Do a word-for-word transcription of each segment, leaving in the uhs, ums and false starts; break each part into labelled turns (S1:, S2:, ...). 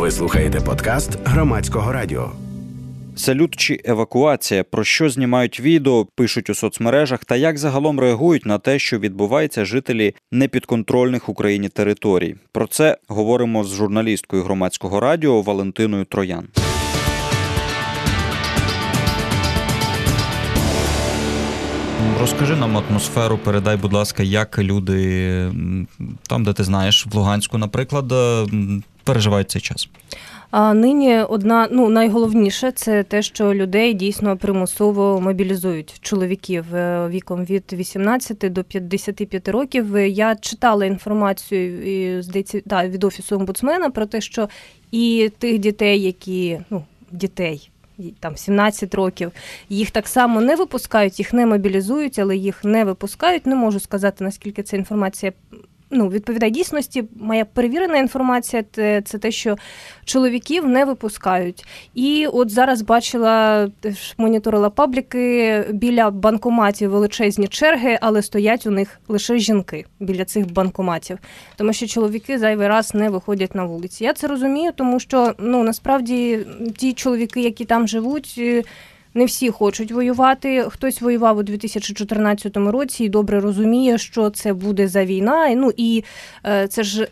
S1: Ви слухаєте подкаст Громадського радіо.
S2: Салют чи евакуація, про що знімають відео, пишуть у соцмережах та як загалом реагують на те, що відбувається жителі непідконтрольних Україні територій. Про це говоримо з журналісткою Громадського радіо Валентиною Троян. Розкажи нам атмосферу, передай, будь ласка, як люди, там, де ти знаєш, в Луганську, наприклад, переживають цей час.
S3: А нині одна, ну, найголовніше – це те, що людей дійсно примусово мобілізують, чоловіків віком від вісімнадцяти до п'ятдесяти п'яти років. Я читала інформацію здається, да, від Офісу омбудсмена про те, що і тих дітей, які, ну, дітей, там сімнадцять років, їх так само не випускають, їх не мобілізують, але їх не випускають. Не можу сказати, наскільки ця інформація ну, відповідає дійсності. Моя перевірена інформація – це те, що чоловіків не випускають. І от зараз бачила, моніторила пабліки, біля банкоматів величезні черги, але стоять у них лише жінки біля цих банкоматів. Тому що чоловіки зайвий раз не виходять на вулиці. Я це розумію, тому що, ну, насправді, ті чоловіки, які там живуть, не всі хочуть воювати. Хтось воював у дві тисячі чотирнадцятому році і добре розуміє, що це буде за війна. Ну і це ж,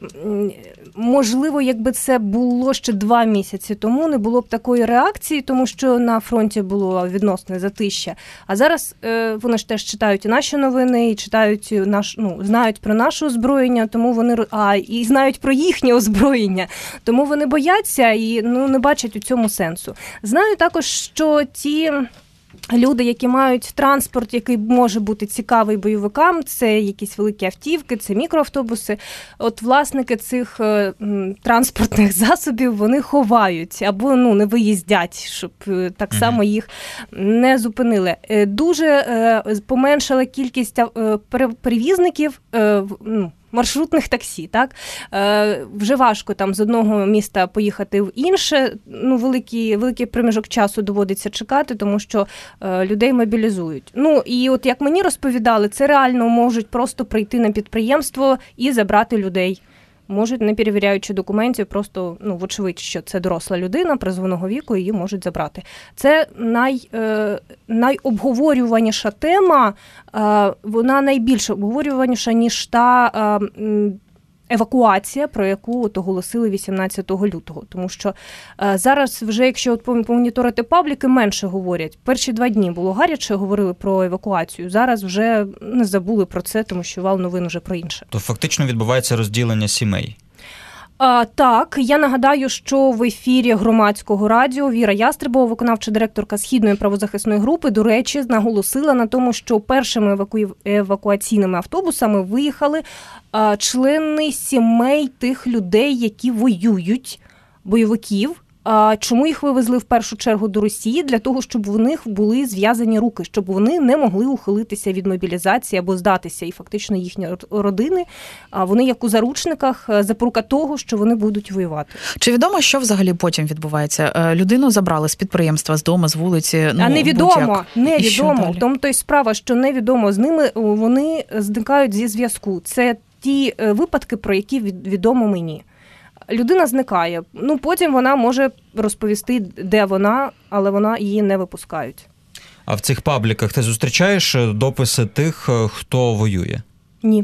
S3: можливо, якби це було ще два місяці тому, не було б такої реакції, тому що на фронті було відносне затища. А зараз вони ж теж читають і наші новини, і читають наш, ну, знають про наше озброєння, тому вони, а, і знають про їхнє озброєння. Тому вони бояться і, ну, не бачать у цьому сенсу. Знаю також, що ті люди, які мають транспорт, який може бути цікавий бойовикам, це якісь великі автівки, це мікроавтобуси. От власники цих е, транспортних засобів, вони ховають або, ну, не виїздять, щоб е, так mm-hmm. само їх не зупинили. Е, дуже е, поменшала кількість е, перевізників, е, ну, маршрутних таксі, так? Е, вже важко там з одного міста поїхати в інше, ну, великий, великий проміжок часу доводиться чекати, тому що е, людей мобілізують. Ну, і от як мені розповідали, це реально можуть просто прийти на підприємство і забрати людей. Можуть, не перевіряючи документів, просто, ну, вочевидь, що це доросла людина призовного віку, її можуть забрати. Це най, е, найобговорюваніша тема, е, вона найбільш обговорюваніша, ніж та е, евакуація, про яку от оголосили вісімнадцятого лютого. Тому що е, зараз вже, якщо от помоніторити пабліки, менше говорять. Перші два дні було гаряче, говорили про евакуацію. Зараз вже не забули про це, тому що вал новин вже про інше.
S2: То фактично відбувається розділення сімей.
S3: А, так, я нагадаю, що в ефірі Громадського радіо Віра Ястребова, виконавча директорка Східної правозахисної групи, до речі, наголосила на тому, що першими еваку... евакуаційними автобусами виїхали а, члени сімей тих людей, які воюють, бойовиків. А чому їх вивезли в першу чергу до Росії? Для того, щоб у них були зв'язані руки, щоб вони не могли ухилитися від мобілізації або здатися. І фактично їхні родини, вони як у заручниках, запорука того, що вони будуть воювати.
S4: Чи відомо, що взагалі потім відбувається? Людину забрали з підприємства, з дому, з вулиці? Ну,
S3: а невідомо, невідомо. В тому то й справа, що невідомо. З ними вони зникають зі зв'язку. Це ті випадки, про які відомо мені. Людина зникає. Ну, потім вона може розповісти, де вона, але вона її не випускають.
S2: А в цих пабліках ти зустрічаєш дописи тих, хто воює?
S3: Ні.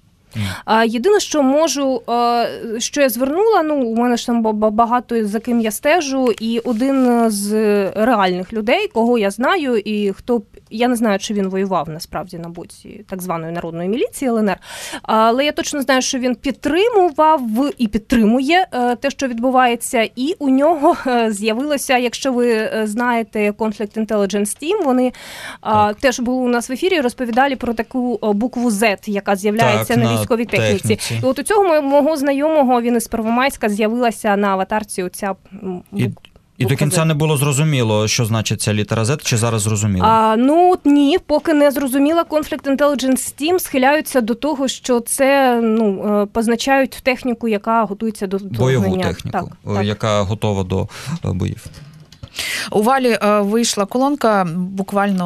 S3: Mm. Єдине, що можу, що я звернула, ну, у мене ж там багато, за ким я стежу, і один з реальних людей, кого я знаю, і хто, я не знаю, чи він воював насправді на боці так званої народної міліції ел ен ер, але я точно знаю, що він підтримував і підтримує те, що відбувається, і у нього з'явилося, якщо ви знаєте Conflict Intelligence Team, вони так. теж були у нас в ефірі, розповідали про таку букву Z, яка з'являється так, на військовій техніці. техніці. І от у цього мого знайомого, він із Первомайська, з'явилася на аватарці оця
S2: і, і до кінця не було зрозуміло, що значить ця літера Z, чи зараз зрозуміло?
S3: А, ну, ні, поки не зрозуміла. Conflict Intelligence Team схиляються до того, що це, ну, позначають техніку, яка готується до
S2: бойову гнення. техніку, так, яка так. готова до боїв.
S4: У Валі вийшла колонка буквально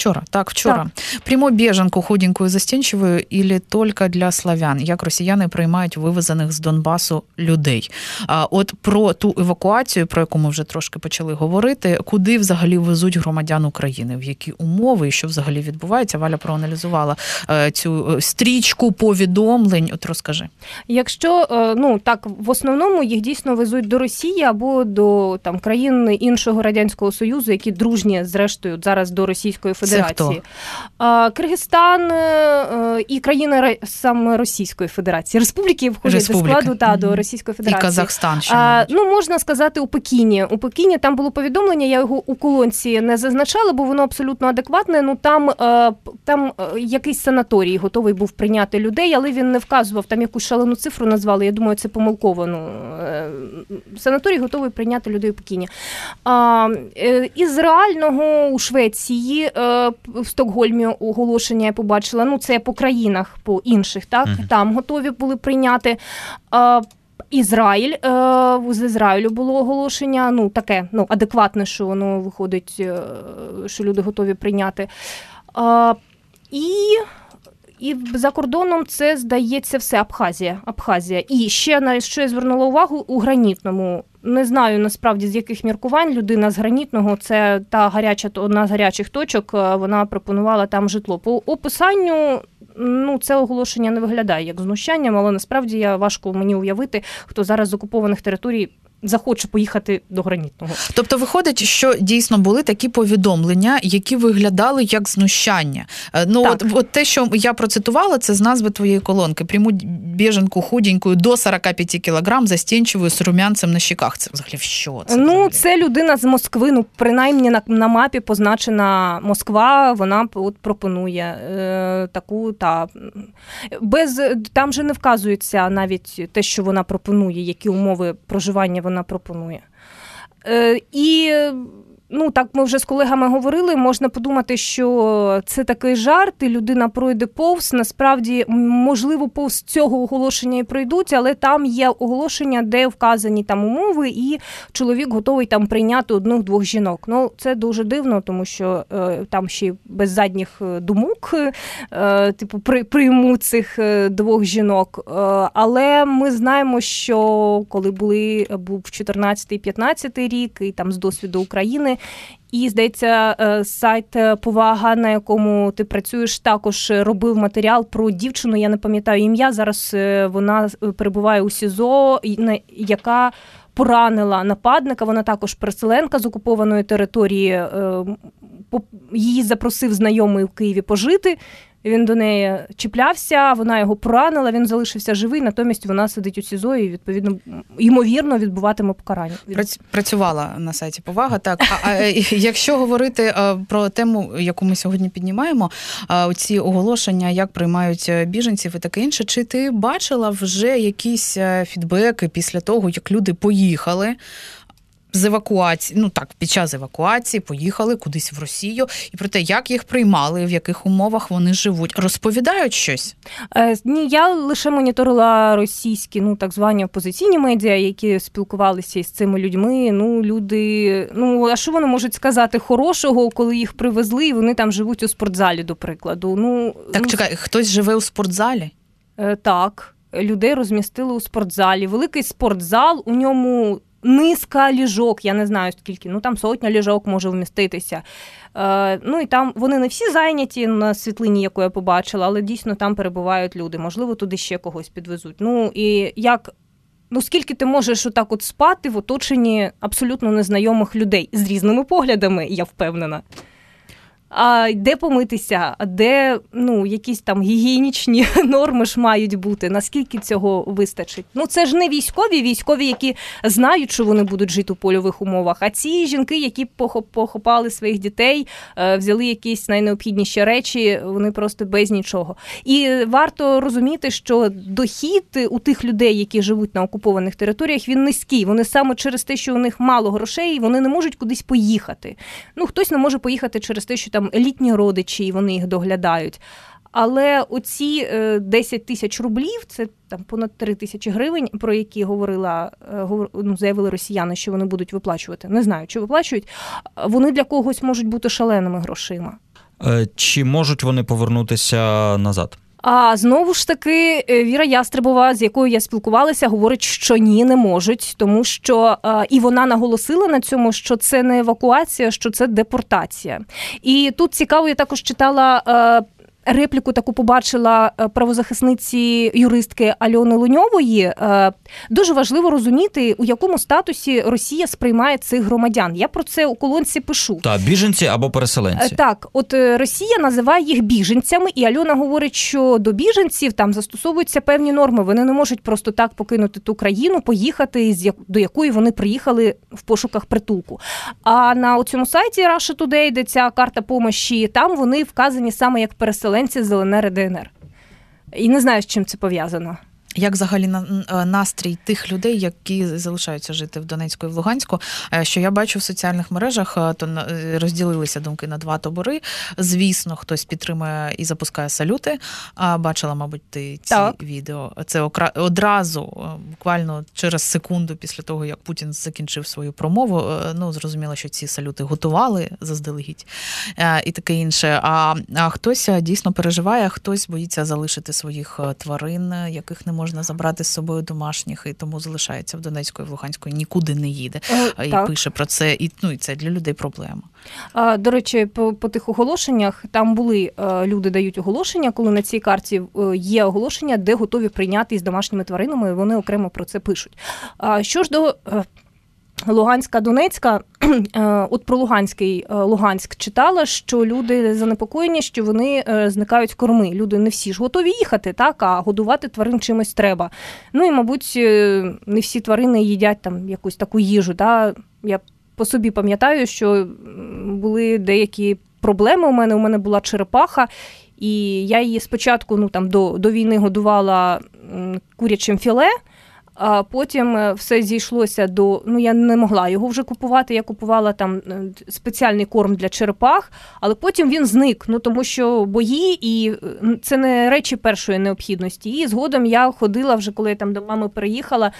S4: Вчора, так, вчора. Так. Прямо біженку худенькою застенчивою или тільки для славян? Як росіяни приймають вивезених з Донбасу людей? А от про ту евакуацію, про яку ми вже трошки почали говорити, куди взагалі везуть громадян України, в які умови і що взагалі відбувається? Валя проаналізувала цю стрічку повідомлень. От розкажи.
S3: Якщо, ну так, в основному їх дійсно везуть до Росії або до там країн іншого Радянського Союзу, які дружні, зрештою, зараз до Російської Федерації. Киргизстан і країни саме Російської Федерації. Республіки входять
S4: Республіки.
S3: до складу та до Російської Федерації.
S4: І Казахстан ще,
S3: а, ну, можна сказати, у Пекіні. У Пекіні там було повідомлення, я його у колонці не зазначала, бо воно абсолютно адекватне. Ну там, там якийсь санаторій готовий був прийняти людей, але він не вказував, там якусь шалену цифру назвали, я думаю, це помилково. Ну, санаторій готовий прийняти людей у Пекіні. А, із реального у Швеції, в Стокгольмі оголошення я побачила, ну це по країнах, по інших, так, mm-hmm. там готові були прийняти. А, Ізраїль, з Ізраїлю було оголошення, ну таке, ну адекватне, що воно виходить, що люди готові прийняти. А, і... І за кордоном це, здається, все Абхазія. Абхазія. І ще на що я звернула увагу, у Гранітному. Не знаю, насправді, з яких міркувань людина з Гранітного, це та гаряча, одна з гарячих точок, вона пропонувала там житло. По описанню, ну, це оголошення не виглядає як знущанням, але насправді я важко мені уявити, хто зараз з окупованих територій захоче поїхати до Гранітного.
S4: Тобто виходить, що дійсно були такі повідомлення, які виглядали як знущання. Ну от, от те, що я процитувала, це з назви твоєї колонки. Пряму біженку худенькою до сорок п'ять кілограм, застенчивою, з румянцем на щеках. Це взагалі що? Це,
S3: ну,
S4: взагалі?
S3: Це людина з Москви, ну, принаймні на, на мапі позначена Москва, вона от пропонує е, таку, та, без, там же не вказується навіть те, що вона пропонує, які умови проживання вона пропонує. Е, і, ну, так ми вже з колегами говорили, можна подумати, що це такий жарт, і людина пройде повз. Насправді, можливо, повз цього оголошення і пройдуть, але там є оголошення, де вказані там умови, і чоловік готовий там прийняти одних-двох жінок. Ну, це дуже дивно, тому що е, там ще без задніх думок, е, типу, при, прийму цих двох жінок. Е, але ми знаємо, що коли були, був чотирнадцятий-п'ятнадцятий рік, і там з досвіду України, і, здається, сайт «Повага», на якому ти працюєш, також робив матеріал про дівчину, я не пам'ятаю ім'я, зараз вона перебуває у СІЗО, яка поранила нападника, вона також переселенка з окупованої території, її запросив знайомий в Києві пожити, він до неї чіплявся, вона його поранила, він залишився живий, натомість вона сидить у СІЗО і, відповідно, ймовірно, відбуватиме покарання.
S4: Працювала на сайті «Повага», так. А, а якщо говорити про тему, яку ми сьогодні піднімаємо, ці оголошення, як приймають біженців і таке інше, чи ти бачила вже якісь фідбеки після того, як люди поїхали з евакуації, ну так, під час евакуації поїхали кудись в Росію, і про те, як їх приймали, в яких умовах вони живуть. Розповідають щось?
S3: Е, ні, я лише моніторила російські, ну, так звані опозиційні медіа, які спілкувалися із цими людьми. Ну, люди, ну, а що вони можуть сказати хорошого, коли їх привезли, і вони там живуть у спортзалі, до прикладу? Ну,
S4: так,
S3: ну,
S4: чекай, хтось живе у спортзалі?
S3: Е, так, людей розмістили у спортзалі. Великий спортзал, у ньому низка ліжок, я не знаю скільки, ну там сотня ліжок може вміститися. Е, ну і там вони не всі зайняті на світлині, яку я побачила, але дійсно там перебувають люди. Можливо, туди ще когось підвезуть. Ну і як, ну скільки ти можеш отак от спати в оточенні абсолютно незнайомих людей з різними поглядами, я впевнена. А де помитися, а де, ну, якісь там гігієнічні норми ж мають бути, наскільки цього вистачить. Ну, це ж не військові, військові, які знають, що вони будуть жити у польових умовах, а ці жінки, які похопали своїх дітей, взяли якісь найнеобхідніші речі, вони просто без нічого. І варто розуміти, що дохід у тих людей, які живуть на окупованих територіях, він низький. Вони саме через те, що у них мало грошей, вони не можуть кудись поїхати. Ну, хтось не може поїхати через те, що там літні родичі, і вони їх доглядають. Але оці десять тисяч рублів, це там понад три тисячі гривень, про які говорила, ну, заявили росіяни, що вони будуть виплачувати. Не знаю, чи виплачують. Вони для когось можуть бути шаленими грошима.
S2: Чи можуть вони повернутися назад?
S3: А знову ж таки, Віра Ястребова, з якою я спілкувалася, говорить, що ні, не можуть, тому що а, і вона наголосила на цьому, що це не евакуація, що це депортація. І тут цікаво, я також читала а, репліку таку побачила правозахисниці юристки Альони Луньової. Дуже важливо розуміти, у якому статусі Росія сприймає цих громадян. Я про це у колонці пишу.
S2: Так, біженці або переселенці.
S3: Так, от Росія називає їх біженцями, і Альона говорить, що до біженців там застосовуються певні норми. Вони не можуть просто так покинути ту країну, поїхати, до якої вони приїхали в пошуках притулку. А на цьому сайті Russia Today, де ця карта помощі, там вони вказані саме як переселенці з ЛНР і ДНР. І не знаю, з чим це пов'язано.
S4: Як взагалі настрій тих людей, які залишаються жити в Донецьку і в Луганську, що я бачу в соціальних мережах, то розділилися думки на два табори. Звісно, хтось підтримує і запускає салюти. Бачила, мабуть, ти ці так. відео. Це одразу, буквально через секунду після того, як Путін закінчив свою промову, ну, зрозуміло, що ці салюти готували заздалегідь і таке інше. А, а хтось дійсно переживає, хтось боїться залишити своїх тварин, яких не можна забрати з собою домашніх, і тому залишається в Донецьку і в Луганську, і нікуди не їде. Е, і так. пише про це, і, ну, і це для людей проблема.
S3: А, до речі, по, по тих оголошеннях, там були, люди дають оголошення, коли на цій карті є оголошення, де готові прийняти із домашніми тваринами, і вони окремо про це пишуть. А, що ж до Луганська, Донецька, от про Луганський Луганськ читала, що люди занепокоєні, що вони зникають корми. Люди не всі ж готові їхати, так, а годувати тварин чимось треба. Ну і, мабуть, не всі тварини їдять там якусь таку їжу. Так? Я по собі пам'ятаю, що були деякі проблеми у мене. У мене була черепаха, і я її спочатку, ну, там, до, до війни годувала курячим філе, а потім все зійшлося до... Ну, я не могла його вже купувати, я купувала там спеціальний корм для черепах, але потім він зник, ну, тому що бої, і це не речі першої необхідності. І згодом я ходила вже, коли я там до мами переїхала,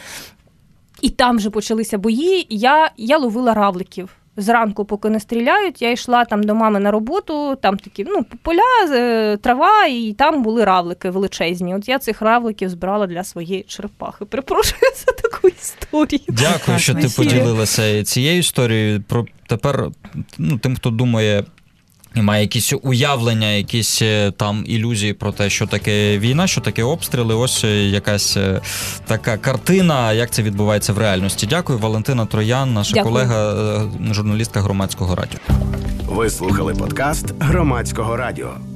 S3: і там вже почалися бої, я, я ловила равликів. Зранку, поки не стріляють, я йшла там до мами на роботу, там такі, ну, поля, трава, і там були равлики величезні. От я цих равликів збирала для своєї черепахи. Перепрошую за таку історію.
S2: Дякую, що ти поділилася цією історією. Про тепер, ну, тим, хто думає і має якісь уявлення, якісь там ілюзії про те, що таке війна, що таке обстріли, ось якась така картина, як це відбувається в реальності. Дякую, Валентина Троян, наша Дякую. колега, журналістка Громадського радіо.
S1: Ви слухали подкаст Громадського радіо.